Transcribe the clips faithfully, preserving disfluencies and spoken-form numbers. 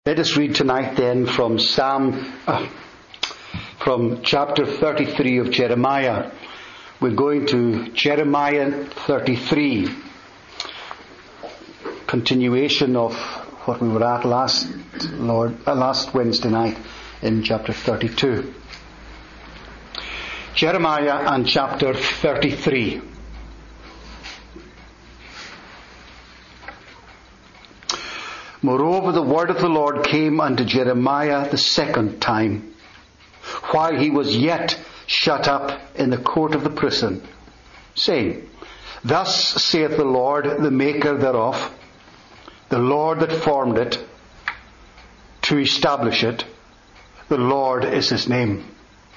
Let us read tonight then from Psalm, uh, from chapter thirty-three of Jeremiah. We're going to Jeremiah thirty-three. Continuation of what we were at last Lord uh, last Wednesday night in chapter thirty-two. Jeremiah and chapter thirty-three. Moreover, the word of the Lord came unto Jeremiah the second time, while he was yet shut up in the court of the prison, saying, Thus saith the Lord, the maker thereof, the Lord that formed it, to establish it, the Lord is his name.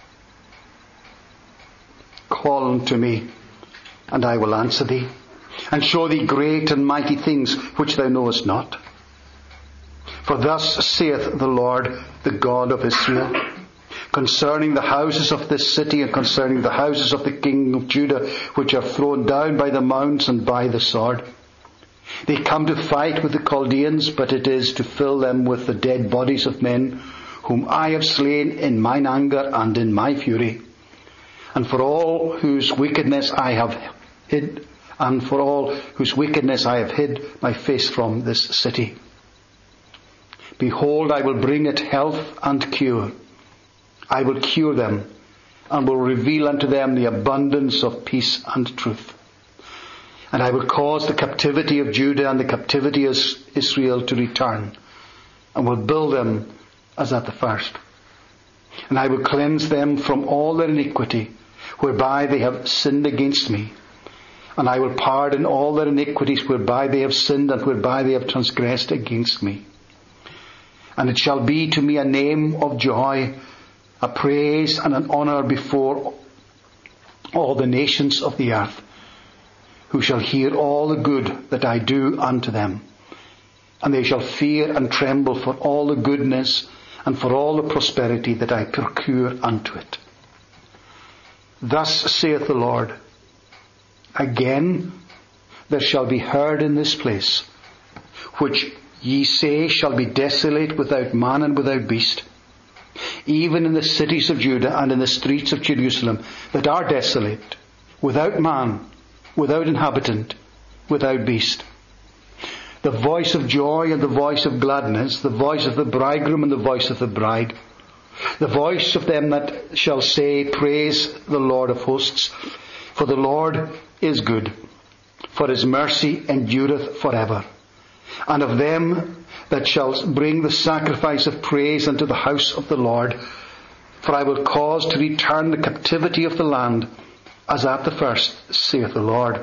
Call unto me, and I will answer thee, and show thee great and mighty things which thou knowest not. For thus saith the Lord, the God of Israel, concerning the houses of this city and concerning the houses of the king of Judah, which are thrown down by the mounts and by the sword. They come to fight with the Chaldeans, but it is to fill them with the dead bodies of men, whom I have slain in mine anger and in my fury, and for all whose wickedness I have hid, and for all whose wickedness I have hid my face from this city. Behold, I will bring it health and cure. I will cure them, and will reveal unto them the abundance of peace and truth. And I will cause the captivity of Judah and the captivity of Israel to return, and will build them as at the first. And I will cleanse them from all their iniquity, whereby they have sinned against me. And I will pardon all their iniquities, whereby they have sinned and whereby they have transgressed against me. And it shall be to me a name of joy, a praise and an honour before all the nations of the earth, who shall hear all the good that I do unto them. And they shall fear and tremble for all the goodness and for all the prosperity that I procure unto it. Thus saith the Lord, again there shall be heard in this place, which ye say shall be desolate without man and without beast, even in the cities of Judah and in the streets of Jerusalem that are desolate, without man, without inhabitant, without beast. The voice of joy and the voice of gladness, the voice of the bridegroom and the voice of the bride, the voice of them that shall say, Praise the Lord of hosts, for the Lord is good, for his mercy endureth forever. And of them that shall bring the sacrifice of praise unto the house of the Lord, for I will cause to return the captivity of the land as at the first, saith the Lord.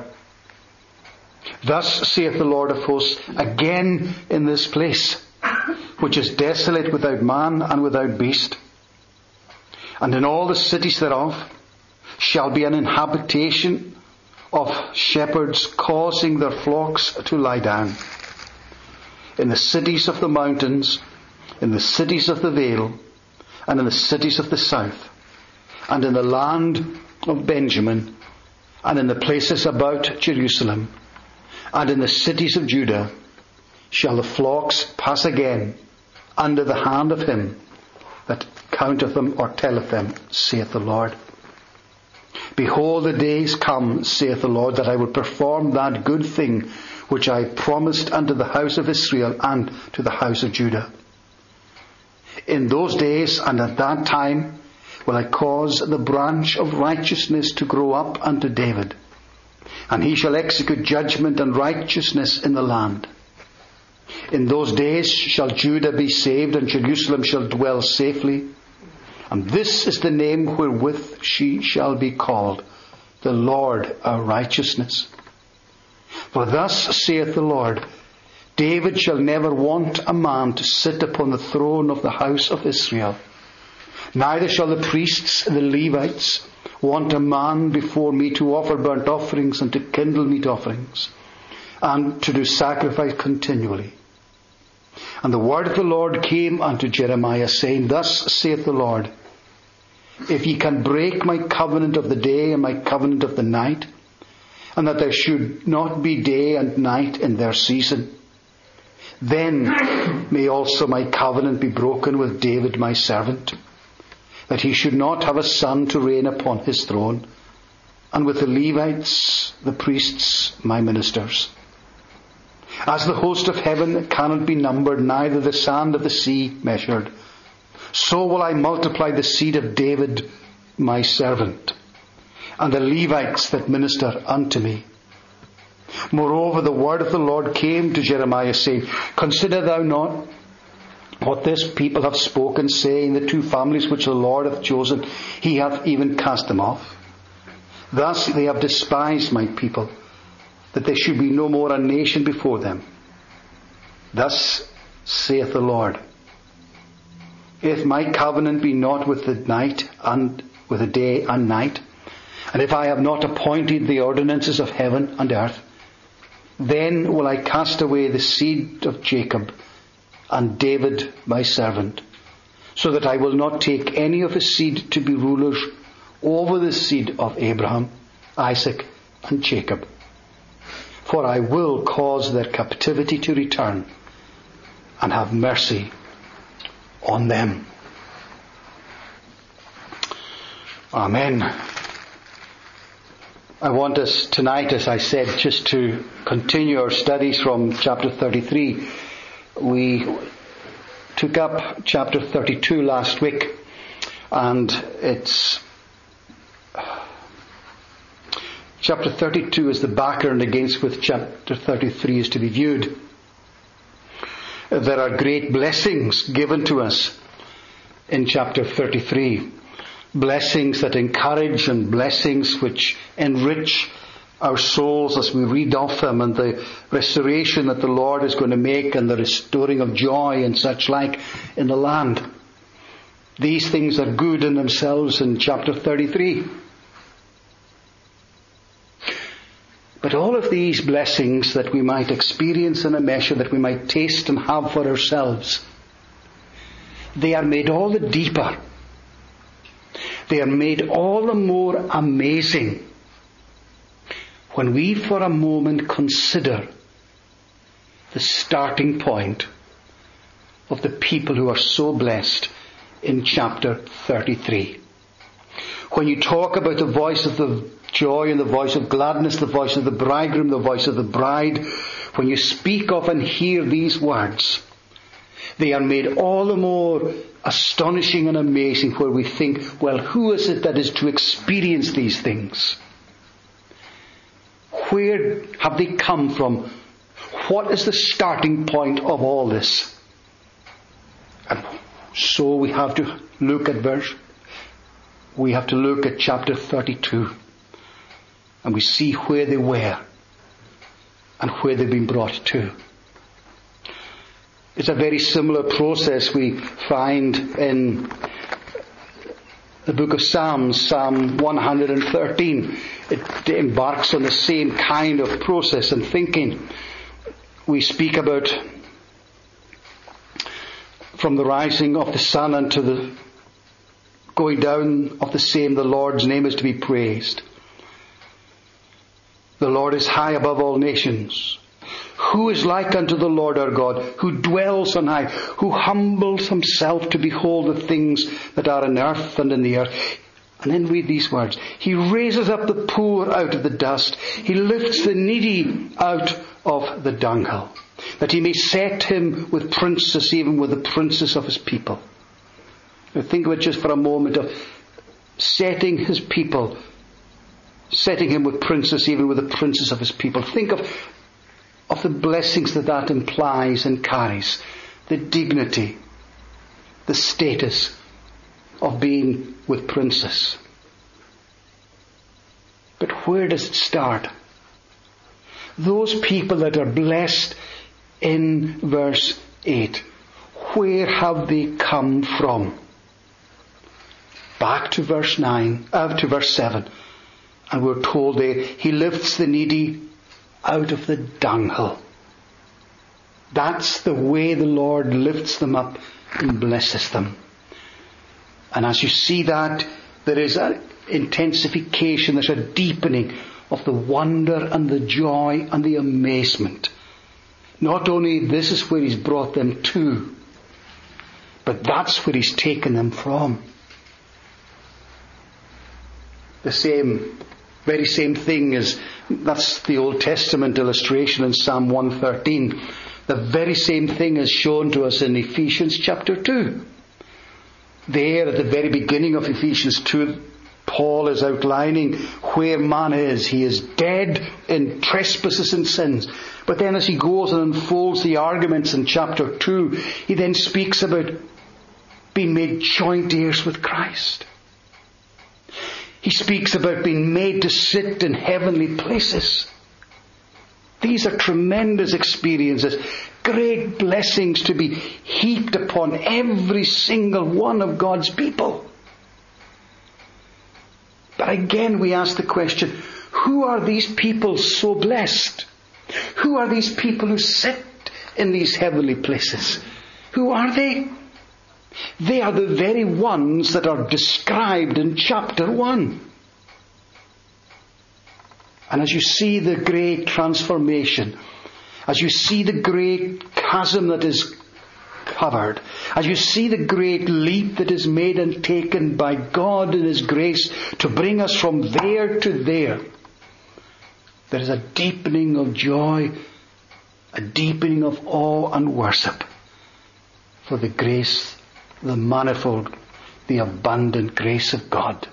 Thus saith the Lord of hosts, again in this place, which is desolate without man and without beast, and in all the cities thereof shall be an inhabitation of shepherds causing their flocks to lie down. In the cities of the mountains, in the cities of the vale, and in the cities of the south, and in the land of Benjamin, and in the places about Jerusalem, and in the cities of Judah, shall the flocks pass again under the hand of him that counteth them or telleth them, saith the Lord. Behold, the days come, saith the Lord, that I will perform that good thing which I promised unto the house of Israel and to the house of Judah. In those days and at that time will I cause the branch of righteousness to grow up unto David, and he shall execute judgment and righteousness in the land. In those days shall Judah be saved, and Jerusalem shall dwell safely. And this is the name wherewith she shall be called, the Lord our righteousness. For thus saith the Lord, David shall never want a man to sit upon the throne of the house of Israel. Neither shall the priests, the Levites, want a man before me to offer burnt offerings and to kindle meat offerings, and to do sacrifice continually. And the word of the Lord came unto Jeremiah, saying, Thus saith the Lord, If ye can break my covenant of the day and my covenant of the night, and that there should not be day and night in their season, Then may also my covenant be broken with David my servant, that he should not have a son to reign upon his throne, and with the Levites, the priests, my ministers. As the host of heaven cannot be numbered, neither the sand of the sea measured, so will I multiply the seed of David my servant, and the Levites that minister unto me. Moreover, the word of the Lord came to Jeremiah, saying, Consider thou not what this people have spoken, saying, The two families which the Lord hath chosen, he hath even cast them off. Thus they have despised my people, that there should be no more a nation before them. Thus saith the Lord, If my covenant be not with the night and with the day and night, and if I have not appointed the ordinances of heaven and earth, then will I cast away the seed of Jacob and David my servant, so that I will not take any of his seed to be rulers over the seed of Abraham, Isaac, and Jacob. For I will cause their captivity to return, and have mercy on them. Amen. I want us tonight, as I said, just to continue our studies from chapter thirty-three. We took up chapter thirty-two last week, and it's chapter thirty-two is the background against which chapter thirty-three is to be viewed. There are great blessings given to us in chapter thirty-three. Blessings that encourage and blessings which enrich our souls as we read of them, and the restoration that the Lord is going to make, and the restoring of joy and such like in the land. These things are good in themselves in chapter thirty-three. But all of these blessings that we might experience in a measure, that we might taste and have for ourselves, they are made all the deeper. They are made all the more amazing when we for a moment consider the starting point of the people who are so blessed in chapter thirty-three. When you talk about the voice of the joy and the voice of gladness, the voice of the bridegroom, the voice of the bride, when you speak of and hear these words, they are made all the more astonishing and amazing, where we think, well, who is it that is to experience these things? Where have they come from? What is the starting point of all this? And so we have to look at verse, we have to look at chapter thirty-two, and we see where they were and where they've been brought to. It's a very similar process we find in the book of Psalms, Psalm one hundred thirteen. It embarks on the same kind of process and thinking. We speak about from the rising of the sun unto the going down of the same, the Lord's name is to be praised. The Lord is high above all nations. Who is like unto the Lord our God, who dwells on high, who humbles himself to behold the things that are in earth and in the earth. And then read these words. He raises up the poor out of the dust. He lifts the needy out of the dunghill, that he may set him with princes, even with the princes of his people. Now think of it just for a moment, of setting his people, setting him with princes, even with the princes of his people. Think of of the blessings that that implies and carries. The dignity, the status of being with princes. But where does it start? Those people that are blessed in verse eight, where have they come from? Back to verse nine, uh, to verse seven, and we're told there, he lifts the needy out of the dunghill. That's the way the Lord lifts them up and blesses them. And as you see that, there is an intensification, there's a deepening of the wonder and the joy and the amazement. Not only this is where he's brought them to, but that's where he's taken them from. The same, very same thing as, that's the Old Testament illustration in Psalm one thirteen. The very same thing is shown to us in Ephesians chapter two. There at the very beginning of Ephesians two, Paul is outlining where man is. He is dead in trespasses and sins. But then as he goes and unfolds the arguments in chapter two, he then speaks about being made joint heirs with Christ. He speaks about being made to sit in heavenly places. These are tremendous experiences, great blessings to be heaped upon every single one of God's people. But again we ask the question, who are these people so blessed? Who are these people who sit in these heavenly places? Who are they? They are the very ones that are described in chapter one. And as you see the great transformation, as you see the great chasm that is covered, as you see the great leap that is made and taken by God in His grace to bring us from there to there, there is a deepening of joy, a deepening of awe and worship for the grace, the manifold, the abundant grace of God.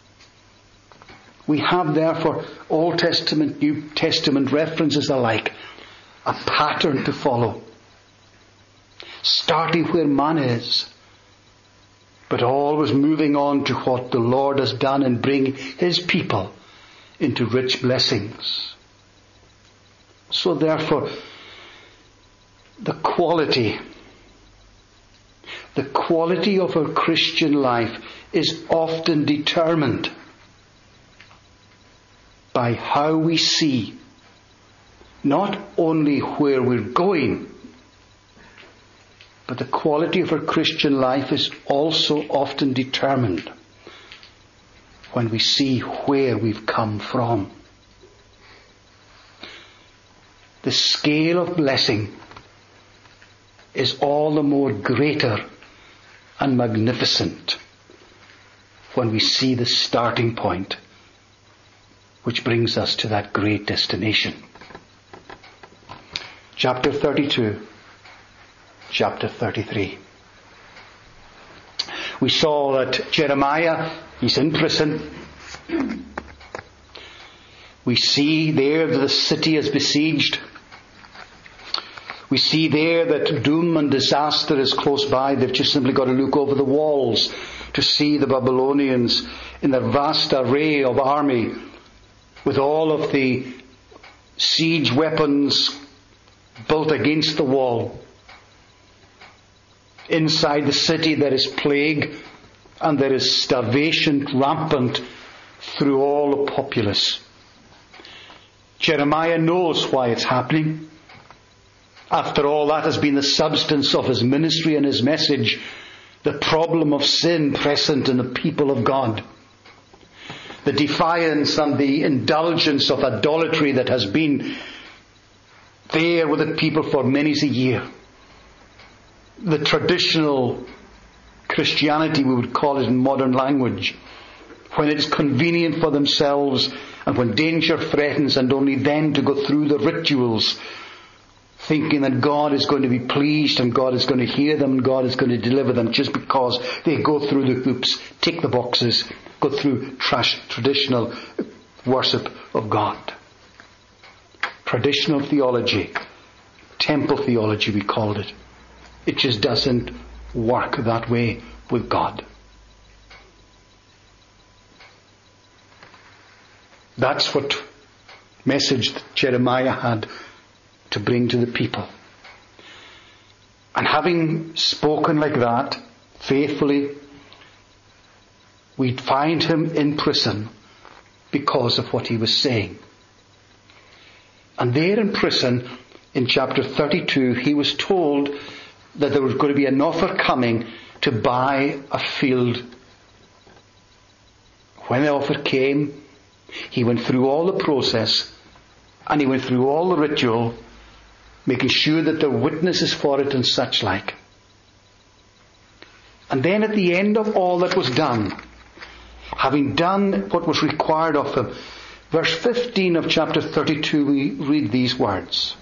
We have therefore Old Testament, New Testament references alike, a pattern to follow, starting where man is, but always moving on to what the Lord has done in bringing His people into rich blessings. So therefore, the quality, the quality of our Christian life is often determined by how we see not only where we're going, but the quality of our Christian life is also often determined when we see where we've come from. The scale of blessing is all the more greater and magnificent when we see the starting point, which brings us to that great destination. Chapter thirty-two, chapter thirty-three. We saw that Jeremiah, he's in prison. We see there that the city is besieged. We see there that doom and disaster is close by. They've just simply got to look over the walls to see the Babylonians in their vast array of army, with all of the siege weapons built against the wall. Inside the city there is plague and there is starvation rampant through all the populace. Jeremiah knows why it's happening. After all, that has been the substance of his ministry and his message, the problem of sin present in the people of God. The defiance and the indulgence of idolatry that has been there with the people for many a year. The traditional Christianity, we would call it in modern language, when it is convenient for themselves and when danger threatens, and only then to go through the rituals, thinking that God is going to be pleased and God is going to hear them and God is going to deliver them just because they go through the hoops, tick the boxes, go through trash, traditional worship of God. Traditional theology, temple theology we called it. It just doesn't work that way with God. That's what message that Jeremiah had to bring to the people. And having spoken like that, faithfully, we'd find him in prison because of what he was saying. And there in prison, in chapter thirty-two, he was told that there was going to be an offer coming to buy a field. When the offer came, he went through all the process, and he went through all the ritual, making sure that there are witnesses for it and such like. And then at the end of all that was done, having done what was required of him, verse fifteen of chapter thirty-two, we read these words.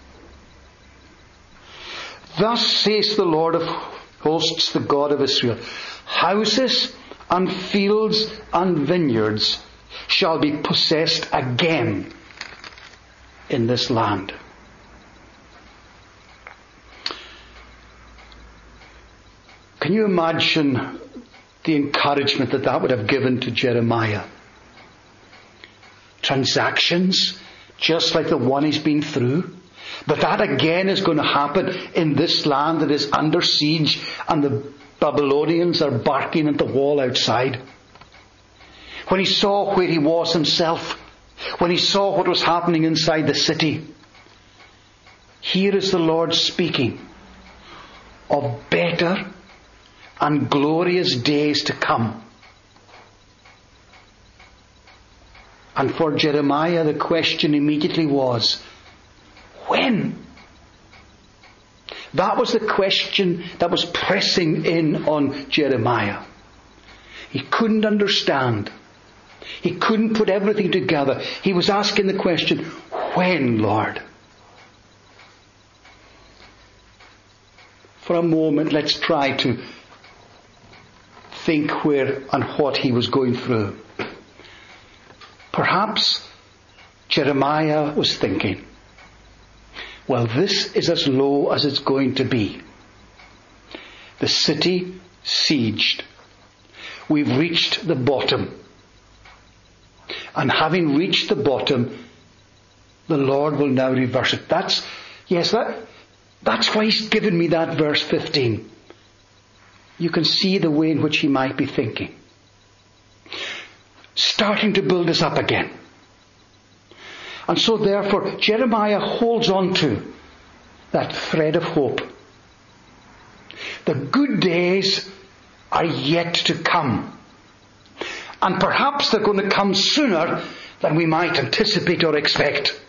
Thus says the Lord of hosts, the God of Israel, houses and fields and vineyards shall be possessed again in this land. Can you imagine the encouragement that that would have given to Jeremiah? Transactions, just like the one he's been through. But that again is going to happen in this land that is under siege and the Babylonians are barking at the wall outside. When he saw where he was himself, when he saw what was happening inside the city, here is the Lord speaking of better and glorious days to come. And for Jeremiah, the question immediately was, when? That was the question that was pressing in on Jeremiah. He couldn't understand. He couldn't put everything together. He was asking the question, when, Lord? For a moment, let's try to think where and what he was going through. Perhaps Jeremiah was thinking, well, this is as low as it's going to be. The city sieged. We've reached the bottom. And having reached the bottom, the Lord will now reverse it. That's, yes, that, that's why he's given me that verse fifteen. You can see the way in which he might be thinking. Starting to build us up again. And so therefore, Jeremiah holds on to that thread of hope. The good days are yet to come. And perhaps they're going to come sooner than we might anticipate or expect.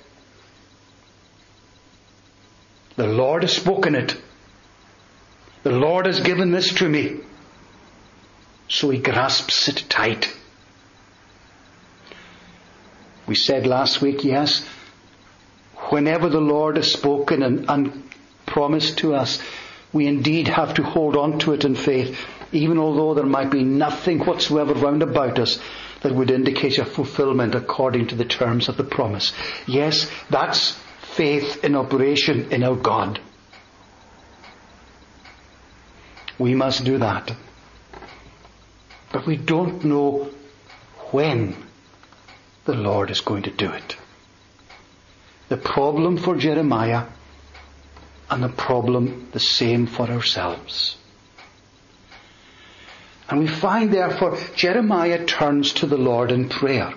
The Lord has spoken it. The Lord has given this to me. So he grasps it tight. We said last week, yes, whenever the Lord has spoken and, and promised to us, we indeed have to hold on to it in faith, even although there might be nothing whatsoever round about us that would indicate a fulfillment according to the terms of the promise. Yes, that's faith in operation in our God. We must do that. But we don't know when the Lord is going to do it. The problem for Jeremiah and the problem the same for ourselves. And we find therefore Jeremiah turns to the Lord in prayer.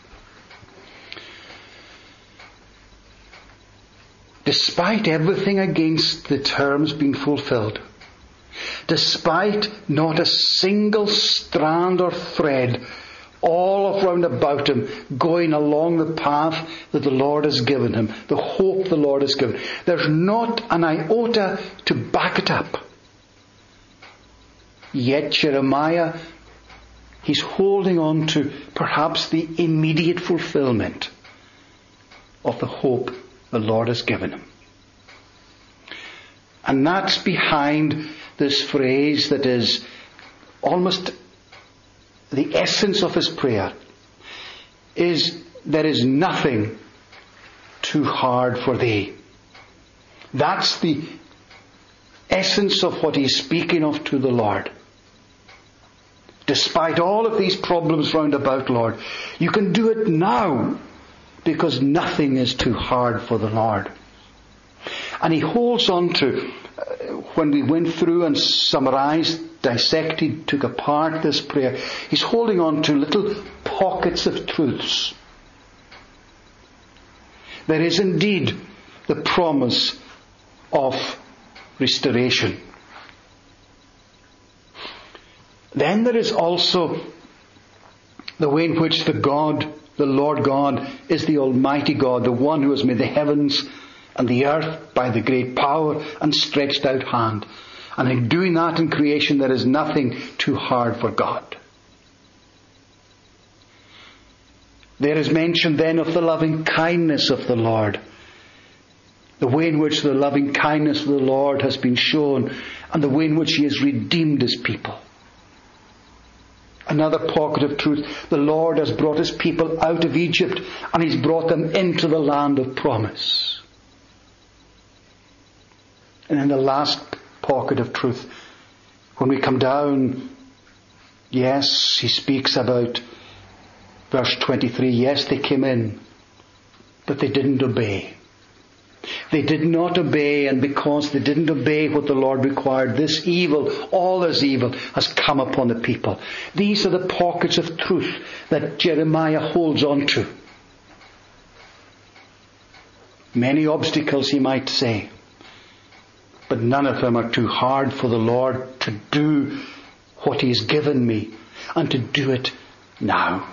Despite everything against the terms being fulfilled, despite not a single strand or thread all around about him going along the path that the Lord has given him, the hope the Lord has given, there's not an iota to back it up. Yet Jeremiah, he's holding on to perhaps the immediate fulfillment of the hope the Lord has given him. And that's behind this phrase that is almost the essence of his prayer, is there is nothing too hard for thee. That's the essence of what he's speaking of to the Lord. Despite all of these problems round about, Lord, you can do it now because nothing is too hard for the Lord. And he holds on to, uh, when we went through and summarized, dissected, took apart this prayer, he's holding on to little pockets of truths. There is indeed the promise of restoration. Then there is also the way in which the God, the Lord God, is the Almighty God, the one who has made the heavens and the earth by the great power and stretched out hand. And in doing that in creation, there is nothing too hard for God. There is mention then of the loving kindness of the Lord. The way in which the loving kindness of the Lord has been shown, and the way in which He has redeemed His people. Another pocket of truth. The Lord has brought His people out of Egypt, and He's brought them into the land of promise. And in the last pocket of truth, when we come down, yes, He speaks about verse twenty-three, yes, they came in, but they didn't obey. They did not obey, and because they didn't obey what the Lord required, this evil, all this evil, has come upon the people. These are the pockets of truth that Jeremiah holds on to. Many obstacles, he might say, but none of them are too hard for the Lord to do what He has given me, and to do it now.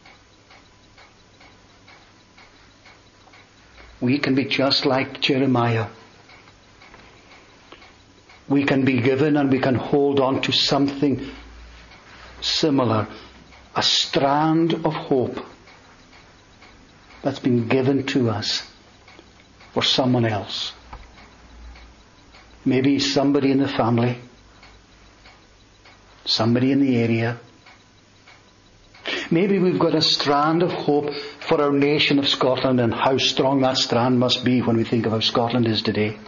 We can be just like Jeremiah. We can be given and we can hold on to something similar. A strand of hope that's been given to us for someone else. Maybe somebody in the family. Somebody in the area. Maybe we've got a strand of hope for our nation of Scotland, and how strong that strand must be when we think of how Scotland is today.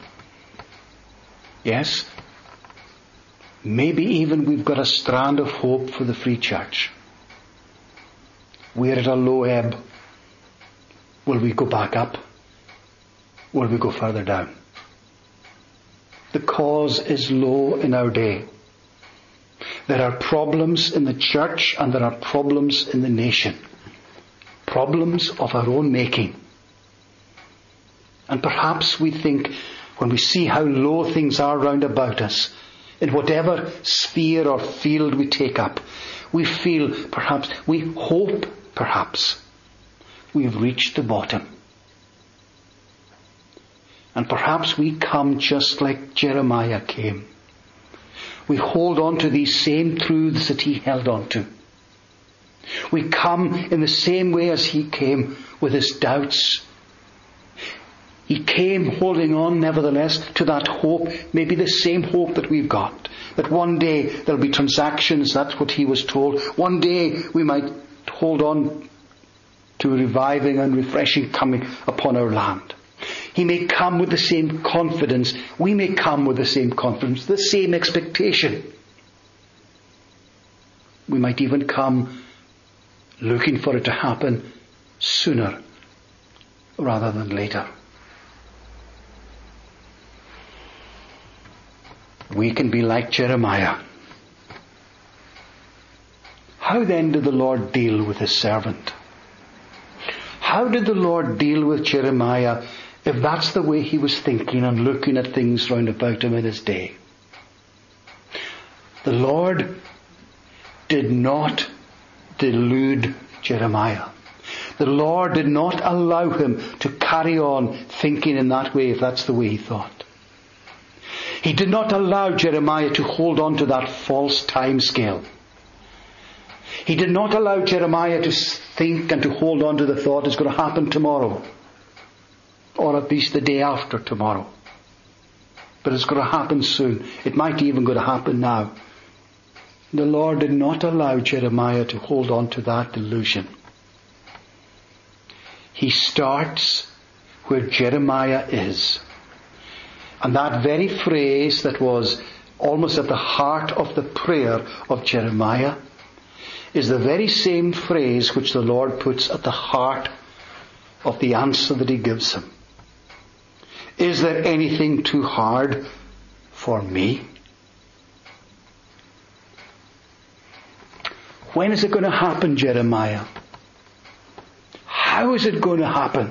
Yes. Maybe even we've got a strand of hope for the Free Church. We're at a low ebb. Will we go back up? Will we go further down? The cause is low in our day. There are problems in the church, and there are problems in the nation. Problems of our own making. And perhaps we think, when we see how low things are round about us, in whatever sphere or field we take up, we feel perhaps, we hope perhaps, we have reached the bottom. And perhaps we come just like Jeremiah came. We hold on to these same truths that he held on to. We come in the same way as he came, with his doubts. He came holding on, nevertheless, to that hope, maybe the same hope that we've got. That one day there'll be transactions, that's what he was told. One day we might hold on to reviving and refreshing coming upon our land. He may come with the same confidence. We may come with the same confidence, the same expectation. We might even come looking for it to happen sooner rather than later. We can be like Jeremiah. How then did the Lord deal with his servant? How did the Lord deal with Jeremiah, if that's the way he was thinking and looking at things round about him in his day? The Lord did not delude Jeremiah. The Lord did not allow him to carry on thinking in that way, if that's the way he thought. He did not allow Jeremiah to hold on to that false time scale. He did not allow Jeremiah to think and to hold on to the thought it's going to happen tomorrow. Or at least the day after tomorrow. But it's going to happen soon. It might even going to happen now. The Lord did not allow Jeremiah to hold on to that delusion. He starts where Jeremiah is. And that very phrase that was almost at the heart of the prayer of Jeremiah is the very same phrase which the Lord puts at the heart of the answer that he gives him. Is there anything too hard for me? When is it going to happen, Jeremiah? How is it going to happen?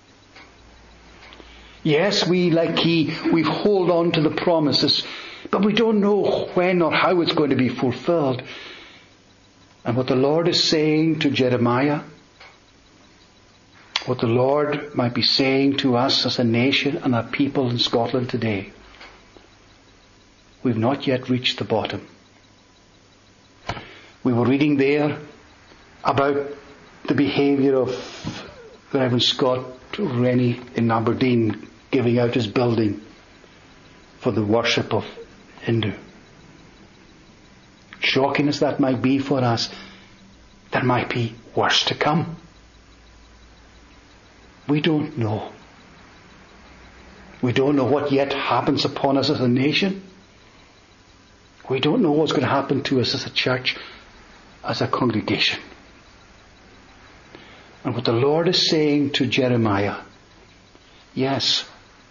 Yes, we, like he, we hold on to the promises, but we don't know when or how it's going to be fulfilled. And what the Lord is saying to Jeremiah, what the Lord might be saying to us as a nation and a people in Scotland today. We've not yet reached the bottom. We were reading there about the behaviour of the Reverend Scott Rennie in Aberdeen giving out his building for the worship of Hindu. Shocking as that might be for us, there might be worse to come. We don't know. We don't know what yet happens upon us as a nation. We don't know what's going to happen to us as a church, as a congregation. And what the Lord is saying to Jeremiah, yes,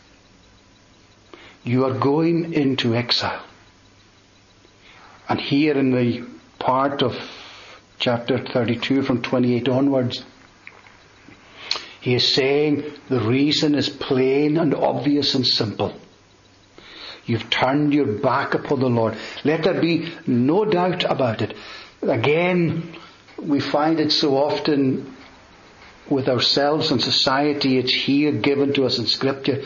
you are going into exile. And here in the part of chapter thirty-two from twenty-eight onwards, he is saying the reason is plain and obvious and simple. You've turned your back upon the Lord. Let there be no doubt about it. Again, we find it so often with ourselves and society. It's here given to us in Scripture.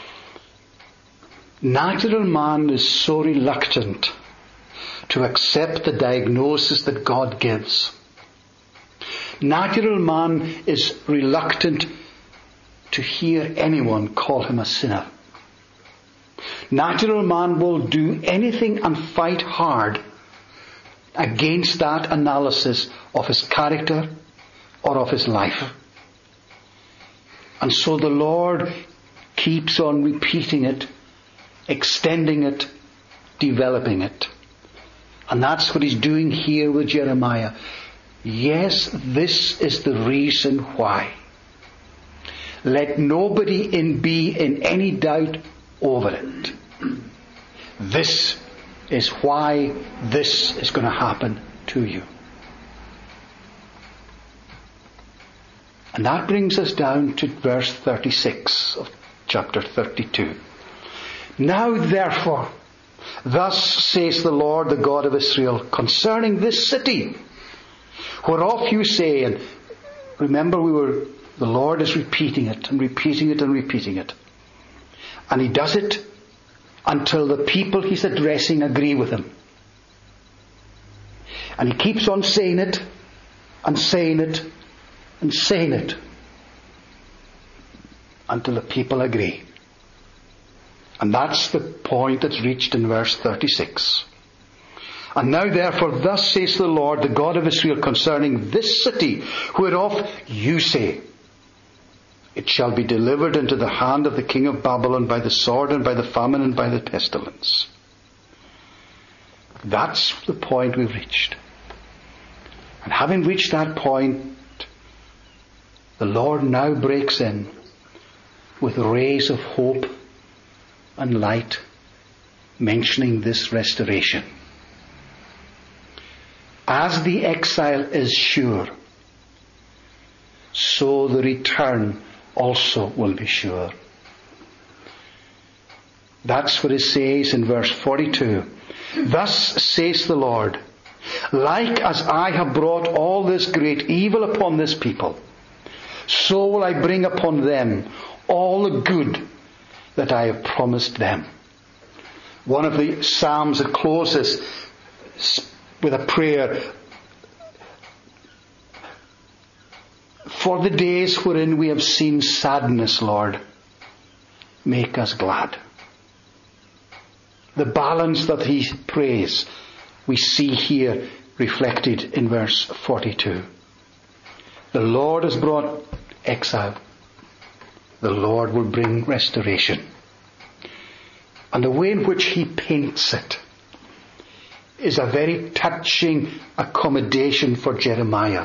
Natural man is so reluctant to accept the diagnosis that God gives. Natural man is reluctant to hear anyone call him a sinner. Natural man will do anything and fight hard against that analysis of his character or of his life. And so the Lord keeps on repeating it, extending it, developing it. And that's what he's doing here with Jeremiah. Yes, this is the reason why. Let nobody in be in any doubt over it. This is why this is going to happen to you. And that brings us down to verse thirty-six of chapter thirty-two. Now therefore, thus says the Lord, the God of Israel, concerning this city, whereof you say, and remember we were, the Lord is repeating it and repeating it and repeating it. And he does it until the people he's addressing agree with him. And he keeps on saying it and saying it and saying it until the people agree. And that's the point that's reached in verse thirty-six. And now therefore thus says the Lord, the God of Israel, concerning this city, whereof you say, it shall be delivered into the hand of the king of Babylon by the sword and by the famine and by the pestilence. That's the point we've reached. And having reached that point, the Lord now breaks in with rays of hope and light, mentioning this restoration. As the exile is sure, so the return also will be sure. That's what it says in verse forty-two. Thus says the Lord, like as I have brought all this great evil upon this people, so will I bring upon them all the good that I have promised them. One of the Psalms that closes with a prayer, for the days wherein we have seen sadness, Lord, make us glad. The balance that he prays, we see here reflected in verse forty-two. The Lord has brought exile. The Lord will bring restoration. And the way in which he paints it is a very touching accommodation for Jeremiah.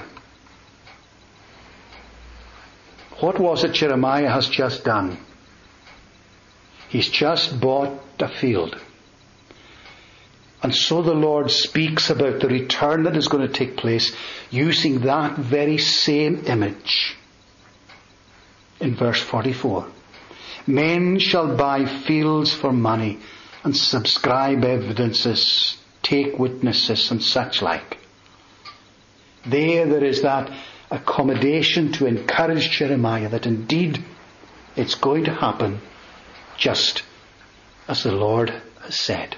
What was it Jeremiah has just done? He's just bought a field. And so the Lord speaks about the return that is going to take place using that very same image. In verse forty-four. Men shall buy fields for money and subscribe evidences, take witnesses and such like. There there is that accommodation to encourage Jeremiah that indeed it's going to happen just as the Lord has said.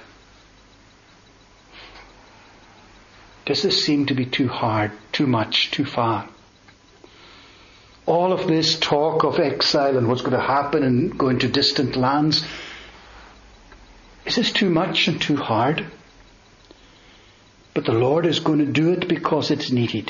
Does this seem to be too hard, too much, too far? All of this talk of exile and what's going to happen and going to distant lands, is this too much and too hard? But the Lord is going to do it because it's needed.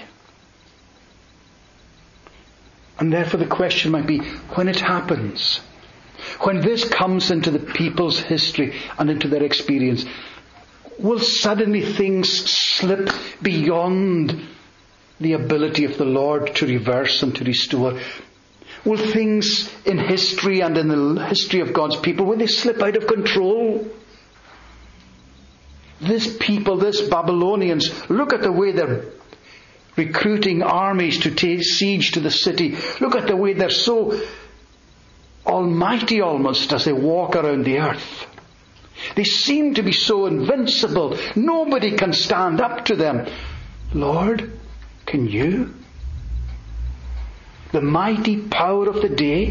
And therefore the question might be, when it happens, when this comes into the people's history and into their experience, will suddenly things slip beyond the ability of the Lord to reverse and to restore? Will things in history and in the history of God's people, will they slip out of control? This people, this Babylonians, look at the way they're recruiting armies to take siege to the city. Look at the way they're so almighty almost as they walk around the earth. They seem to be so invincible. Nobody can stand up to them. Lord, can you? The mighty power of the day.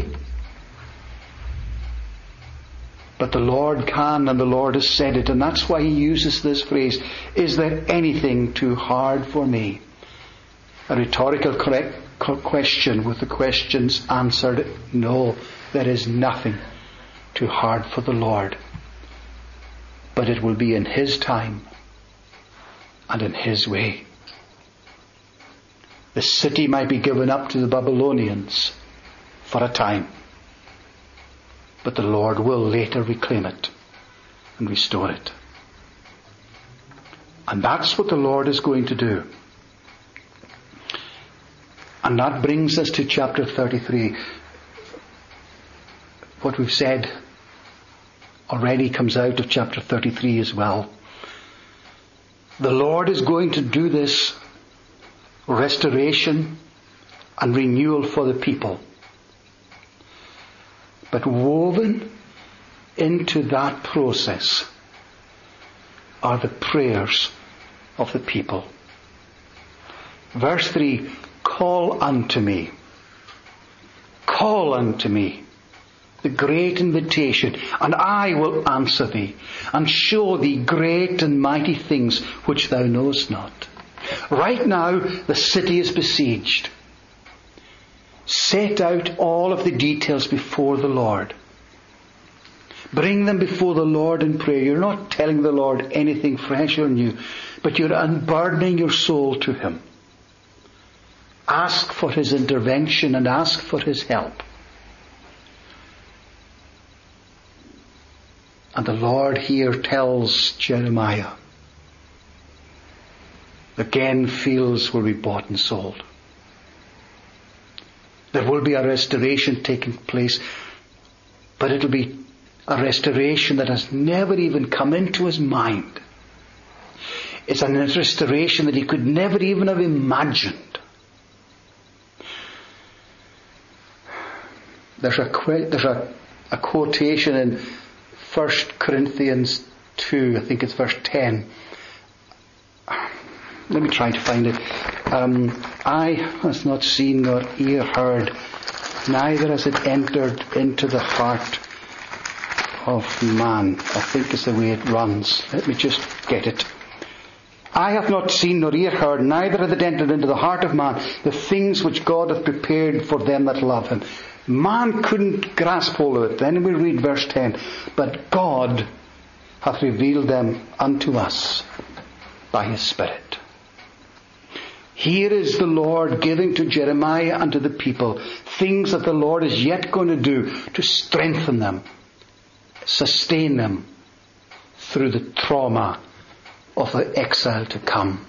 But the Lord can, and the Lord has said it, and that's why He uses this phrase, is there anything too hard for me? A rhetorical correct question with the questions answered, no, there is nothing too hard for the Lord. But it will be in His time and in His way. The city might be given up to the Babylonians for a time, but the Lord will later reclaim it and restore it. And that's what the Lord is going to do. And that brings us to chapter thirty-three. What we've said already comes out of chapter thirty-three as well. The Lord is going to do this restoration and renewal for the people. But woven into that process are the prayers of the people. Verse three, call unto me. Call unto me. The great invitation, and I will answer thee, and show thee great and mighty things which thou knowest not. Right now, the city is besieged. Set out all of the details before the Lord. Bring them before the Lord in prayer. You're not telling the Lord anything fresh or new, but you're unburdening your soul to Him. Ask for His intervention and ask for His help. And the Lord here tells Jeremiah, again fields will be bought and sold. There will be a restoration taking place, but it'll be a restoration that has never even come into his mind. It's a restoration that he could never even have imagined. There's a, there's a, a quotation in First Corinthians two, I think it's verse ten. Let me try to find it. Um, Eye has not seen nor ear heard, neither has it entered into the heart of man. I think is the way it runs. Let me just get it. Eye hath not seen nor ear heard, neither hath it entered into the heart of man, the things which God hath prepared for them that love Him. Man couldn't grasp hold of it. Then we read verse ten. But God hath revealed them unto us by His Spirit. Here is the Lord giving to Jeremiah and to the people things that the Lord is yet going to do to strengthen them, sustain them through the trauma of the exile to come.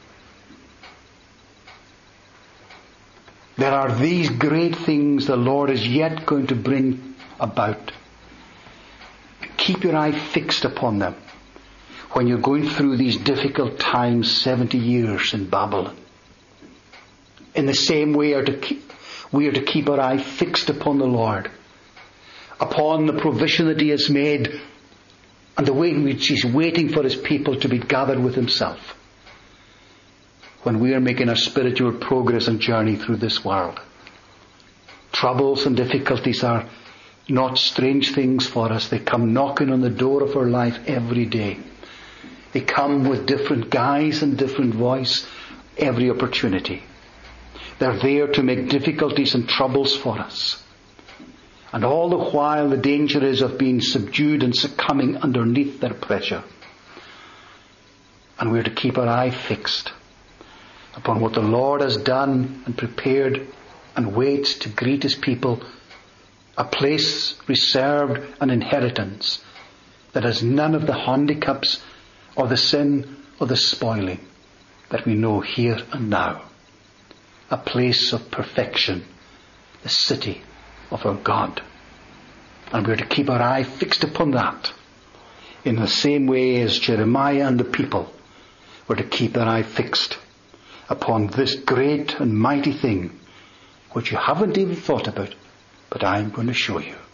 There are these great things the Lord is yet going to bring about. Keep your eye fixed upon them when you're going through these difficult times, seventy years in Babylon. In the same way, are to keep, we are to keep our eye fixed upon the Lord, upon the provision that He has made, and the way in which He's waiting for His people to be gathered with Himself. when we are making our spiritual progress and journey through this world. Troubles and difficulties are not strange things for us. They come knocking on the door of our life every day. They come with different guise and different voice every opportunity. They're there to make difficulties and troubles for us. And all the while the danger is of being subdued and succumbing underneath their pressure. And we're to keep our eye fixed upon what the Lord has done and prepared and waits to greet His people, a place reserved, an inheritance that has none of the handicaps or the sin or the spoiling that we know here and now. A place of perfection, the city of our God. And we're to keep our eye fixed upon that in the same way as Jeremiah and the people were to keep their eye fixed upon this great and mighty thing which you haven't even thought about, but I'm going to show you.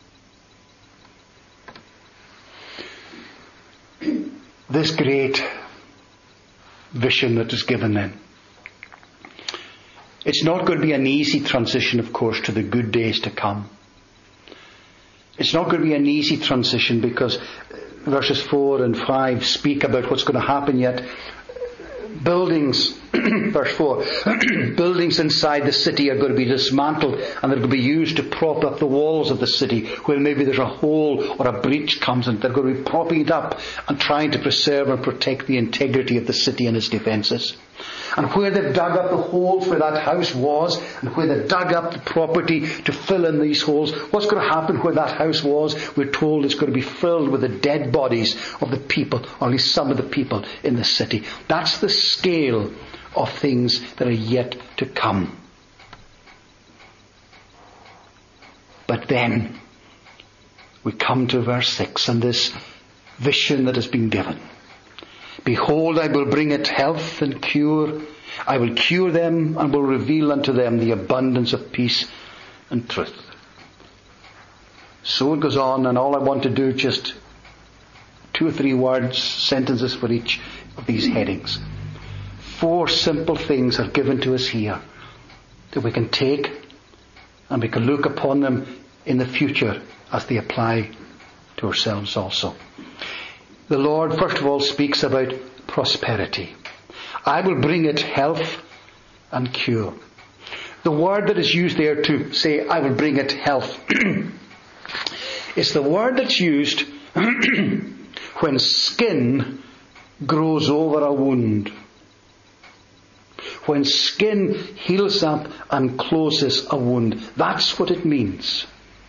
This great vision that is given then. It's not going to be an easy transition, of course, to the good days to come. It's not going to be an easy transition because verses four and five speak about what's going to happen yet. Buildings, verse four, buildings inside the city are going to be dismantled and they're going to be used to prop up the walls of the city where maybe there's a hole or a breach comes in. They're going to be propping it up and trying to preserve and protect the integrity of the city and its defences. And where they've dug up the holes where that house was, and where they've dug up the property to fill in these holes, what's going to happen where that house was? We're told it's going to be filled with the dead bodies of the people, or at least some of the people in the city. That's the scale of things that are yet to come. But then we come to verse six and this vision that has been given. Behold, I will bring it health and cure. I will cure them and will reveal unto them the abundance of peace and truth. So it goes on, and all I want to do, just two or three words, sentences for each of these headings. Four simple things are given to us here that we can take and we can look upon them in the future as they apply to ourselves also. The Lord, first of all, speaks about prosperity. I will bring it health and cure. The word that is used there to say, I will bring it health, is the word that's used when skin grows over a wound. When skin heals up and closes a wound. That's what it means.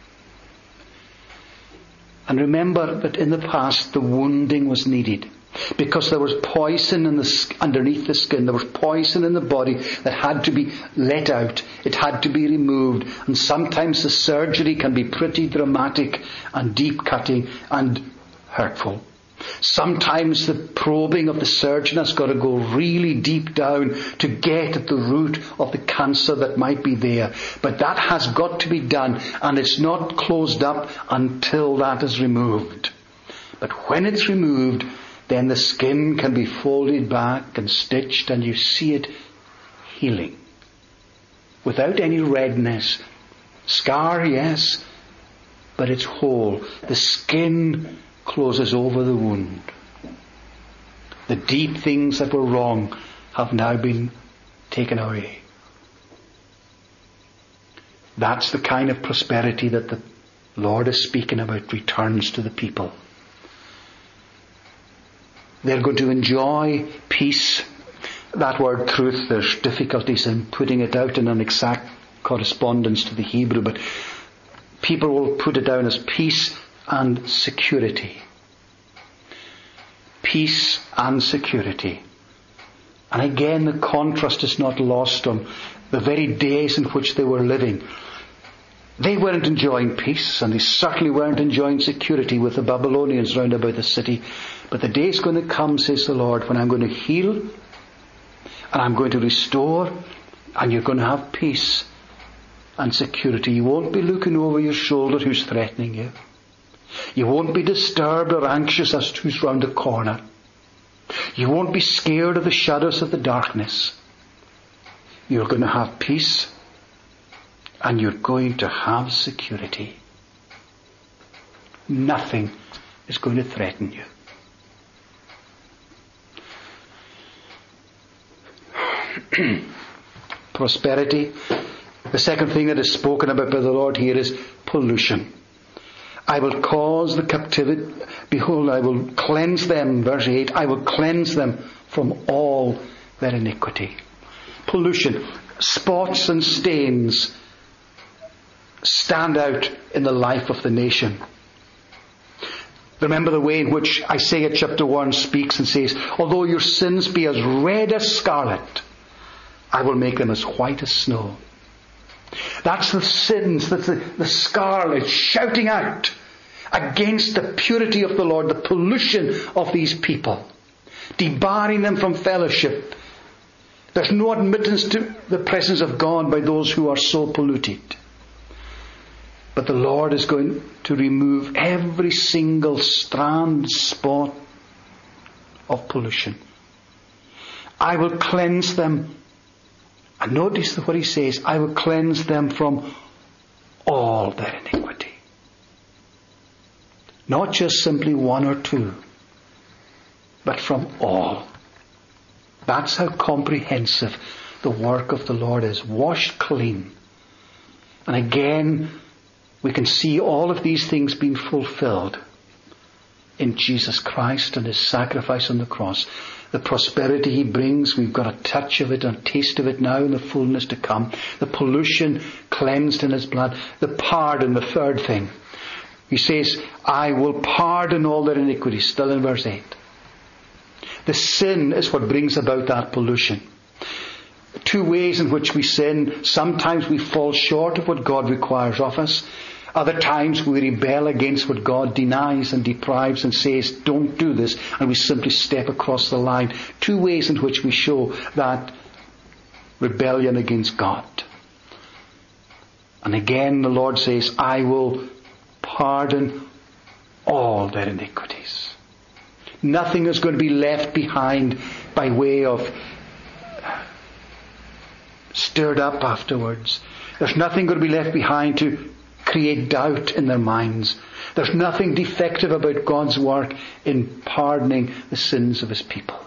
And remember that in the past the wounding was needed. Because there was poison in the, underneath the skin. There was poison in the body that had to be let out. It had to be removed. And sometimes the surgery can be pretty dramatic and deep cutting and hurtful. Sometimes the probing of the surgeon has got to go really deep down to get at the root of the cancer that might be there. But that has got to be done, and it's not closed up until that is removed. But when it's removed, then the skin can be folded back and stitched, and you see it healing. Without any redness. Scar, yes, but it's whole. The skin closes over the wound. The deep things that were wrong have now been taken away. That's the kind of prosperity that the Lord is speaking about returns to the people. They're going to enjoy peace. That word truth, there's difficulties in putting it out in an exact correspondence to the Hebrew, but people will put it down as peace and security. Peace and security. And again, the contrast is not lost on the very days in which they were living. They weren't enjoying peace, and they certainly weren't enjoying security with the Babylonians round about the city. But the day's going to come, says the Lord, when I'm going to heal, and I'm going to restore, and you're going to have peace and security. You won't be looking over your shoulder who's threatening you. You won't be disturbed or anxious as to who's round the corner. You won't be scared of the shadows of the darkness. You're going to have peace, and you're going to have security. Nothing is going to threaten you. Prosperity. The second thing that is spoken about by the Lord here is pollution. I will cause the captivity, behold, I will cleanse them, verse eight, I will cleanse them from all their iniquity. Pollution, spots and stains stand out in the life of the nation. Remember the way in which Isaiah chapter one speaks and says, although your sins be as red as scarlet, I will make them as white as snow. That's the sins, that's the, the scarlet shouting out against the purity of the Lord, the pollution of these people, debarring them from fellowship. There's no admittance to the presence of God by those who are so polluted. But the Lord is going to remove every single strand, spot of pollution. I will cleanse them. And notice what he says, I will cleanse them from all their iniquity. Not just simply one or two, but from all. That's how comprehensive the work of the Lord is. Washed clean. And again, we can see all of these things being fulfilled in Jesus Christ and His sacrifice on the cross. The prosperity He brings, we've got a touch of it, a taste of it now in the fullness to come. The pollution cleansed in His blood. The pardon, the third thing. He says, I will pardon all their iniquities, still in verse eight. The sin is what brings about that pollution. Two ways in which we sin. Sometimes we fall short of what God requires of us. Other times we rebel against what God denies and deprives and says, don't do this, and we simply step across the line. Two ways in which we show that rebellion against God. And again the Lord says, I will pardon all their iniquities. Nothing is going to be left behind by way of stirred up afterwards. There's nothing going to be left behind to create doubt in their minds. There's nothing defective about God's work in pardoning the sins of His people.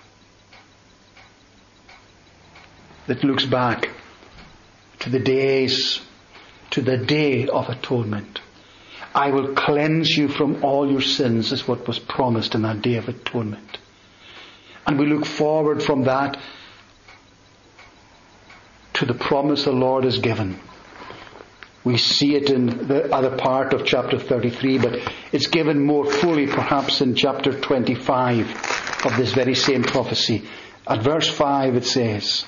That looks back to the days, to the day of atonement. I will cleanse you from all your sins, is what was promised in that day of atonement. And we look forward from that to the promise the Lord has given. We see it in the other part of chapter thirty-three, but it's given more fully perhaps in chapter twenty-five of this very same prophecy. At verse five it says,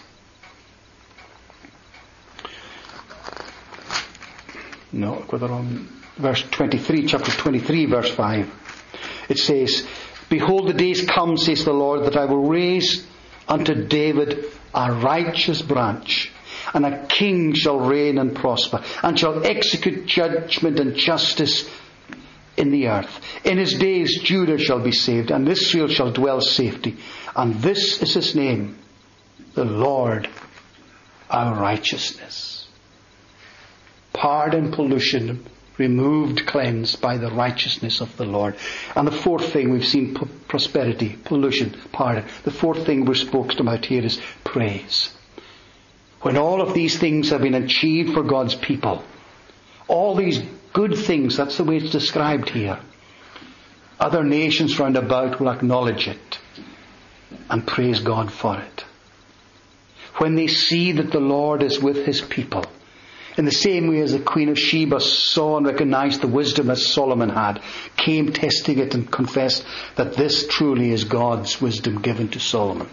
no, go the wrong, verse twenty-three, chapter twenty-three, verse five. It says, behold, the days come, says the Lord, that I will raise unto David a righteous branch, and a king shall reign and prosper, and shall execute judgment and justice in the earth. In his days Judah shall be saved, and Israel shall dwell safety. And this is his name, the Lord our righteousness. Pardon, pollution, removed, cleansed by the righteousness of the Lord. And the fourth thing, we've seen prosperity, pollution, pardon. The fourth thing we're spoken about here is praise. When all of these things have been achieved for God's people, all these good things, that's the way it's described here, other nations round about will acknowledge it and praise God for it. When they see that the Lord is with His people, in the same way as the Queen of Sheba saw and recognized the wisdom that Solomon had, came testing it and confessed that this truly is God's wisdom given to Solomon.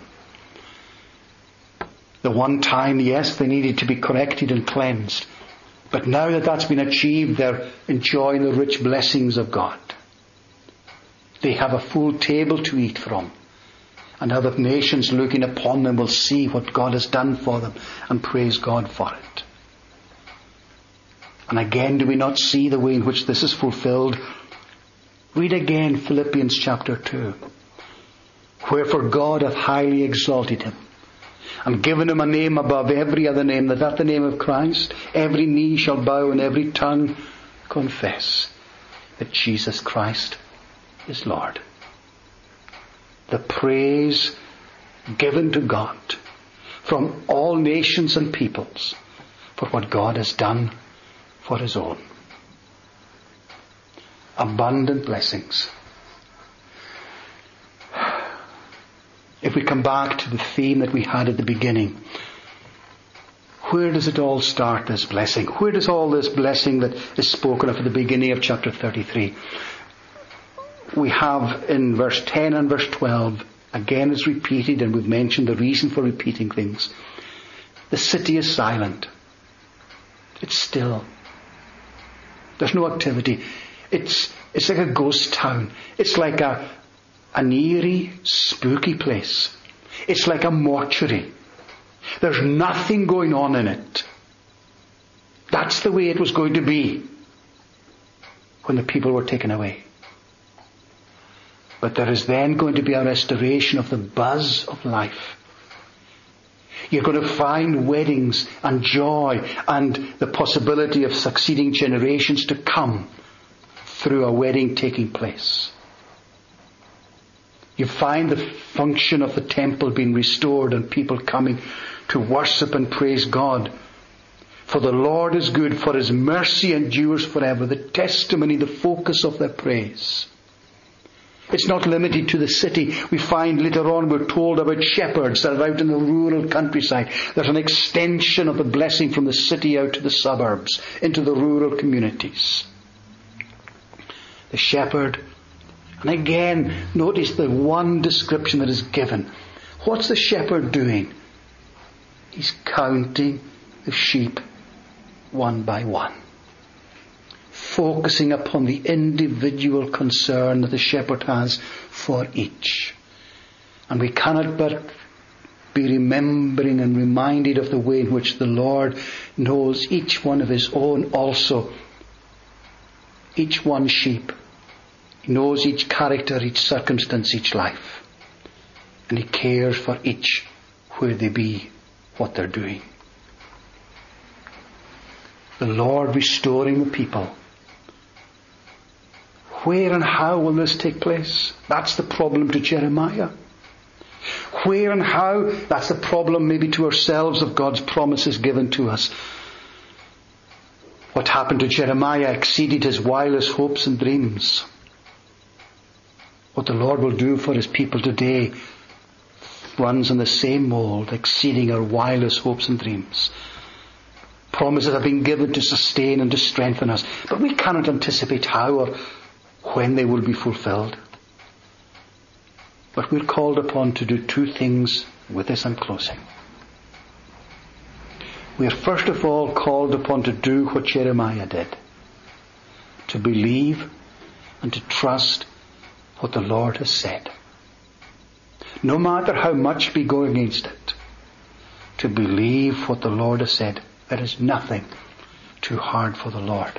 The one time, yes, they needed to be corrected and cleansed. But now that that's been achieved, they're enjoying the rich blessings of God. They have a full table to eat from. And other nations looking upon them will see what God has done for them and praise God for it. And again, do we not see the way in which this is fulfilled? Read again Philippians chapter two. Wherefore God hath highly exalted Him, and given him a name above every other name, that at the name of Christ every knee shall bow and every tongue confess that Jesus Christ is Lord. The praise given to God from all nations and peoples for what God has done for his own. Abundant blessings. If we come back to the theme that we had at the beginning, where does it all start, this blessing? Where does all this blessing that is spoken of at the beginning of chapter thirty-three? We have in verse ten and verse twelve, again is repeated, and we've mentioned the reason for repeating things. The city is silent. It's still. There's no activity. It's, it's like a ghost town. It's like a, an eerie, spooky place. It's like a mortuary. There's nothing going on in it. That's the way it was going to be when the people were taken away. But there is then going to be a restoration of the buzz of life. You're going to find weddings and joy and the possibility of succeeding generations to come through a wedding taking place. You find the function of the temple being restored and people coming to worship and praise God. For the Lord is good, for his mercy endures forever. The testimony, the focus of their praise. It's not limited to the city. We find later on we're told about shepherds that are out in the rural countryside. There's an extension of the blessing from the city out to the suburbs, into the rural communities. The shepherd, and again, notice the one description that is given. What's the shepherd doing? He's counting the sheep one by one. Focusing upon the individual concern that the shepherd has for each. And we cannot but be remembering and reminded of the way in which the Lord knows each one of his own also. Each one sheep. He knows each character, each circumstance, each life. And he cares for each where they be, what they're doing. The Lord restoring the people. Where and how will this take place? That's the problem to Jeremiah. Where and how? That's the problem maybe to ourselves of God's promises given to us. What happened to Jeremiah exceeded his wildest hopes and dreams. What the Lord will do for his people today runs in the same mold, exceeding our wildest hopes and dreams. Promises have been given to sustain and to strengthen us, but we cannot anticipate how or when they will be fulfilled. But we're called upon to do two things with this I'm closing. We are first of all called upon to do what Jeremiah did. To believe and to trust what the Lord has said. No matter how much we go against it. To believe what the Lord has said. There is nothing too hard for the Lord.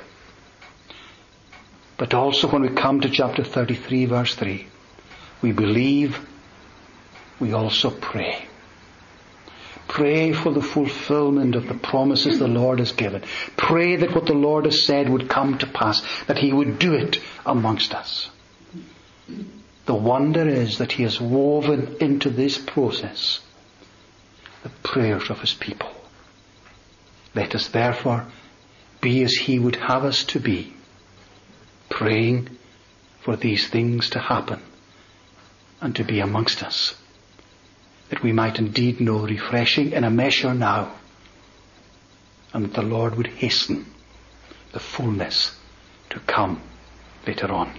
But also when we come to chapter thirty-three verse three, we believe, we also pray. Pray for the fulfillment of the promises the Lord has given. Pray that what the Lord has said would come to pass, that he would do it amongst us. The wonder is that he has woven into this process the prayers of his people. Let us therefore be as he would have us to be, praying for these things to happen and to be amongst us, that we might indeed know refreshing in a measure now, and that the Lord would hasten the fullness to come later on.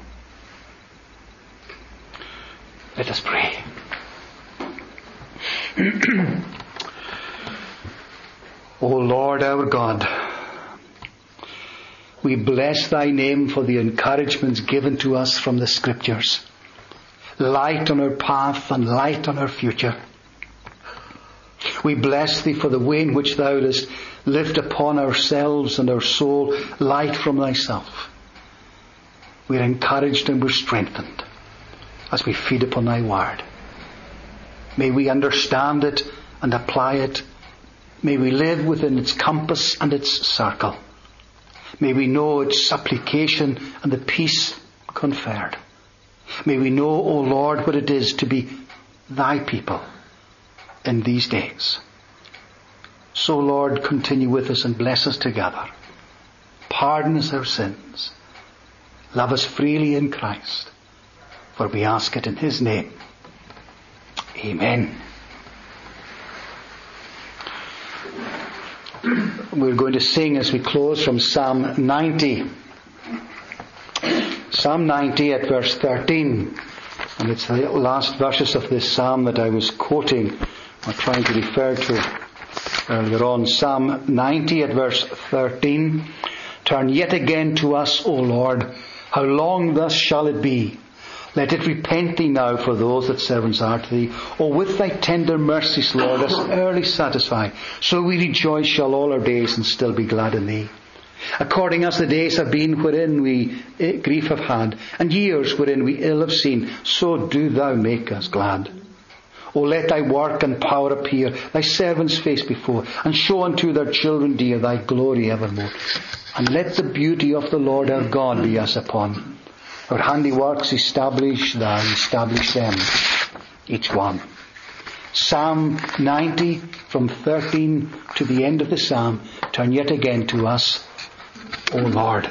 Let us pray. O Lord our God, we bless thy name for the encouragements given to us from the Scriptures. Light on our path and light on our future. We bless thee for the way in which thou dost lift upon ourselves and our soul light from thyself. We are encouraged and we're strengthened as we feed upon thy word. May we understand it and apply it. May we live within its compass and its circle. May we know its supplication and the peace conferred. May we know, O Lord, what it is to be thy people in these days. So, Lord, continue with us and bless us together. Pardon us our sins. Love us freely in Christ. For we ask it in his name. Amen. We're going to sing as we close from Psalm ninety. Psalm ninety at verse thirteen. And it's the last verses of this psalm that I was quoting or trying to refer to earlier on. Psalm ninety at verse thirteen. Turn yet again to us, O Lord. How long thus shall it be? Let it repent thee now for those that servants are to thee. O with thy tender mercies, Lord, us early satisfy. So we rejoice shall all our days and still be glad in thee. According as the days have been wherein we grief have had, and years wherein we ill have seen, so do thou make us glad. O let thy work and power appear, thy servants' face before, and show unto their children dear thy glory evermore. And let the beauty of the Lord our God be us upon. Our handiworks establish thou, establish them, each one. Psalm ninety, from thirteen to the end of the psalm, turn yet again to us, O Lord.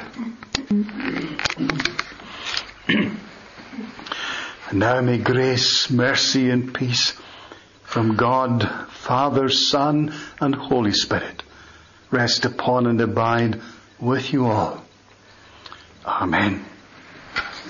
And now may grace, mercy and peace from God, Father, Son and Holy Spirit rest upon and abide with you all. Amen.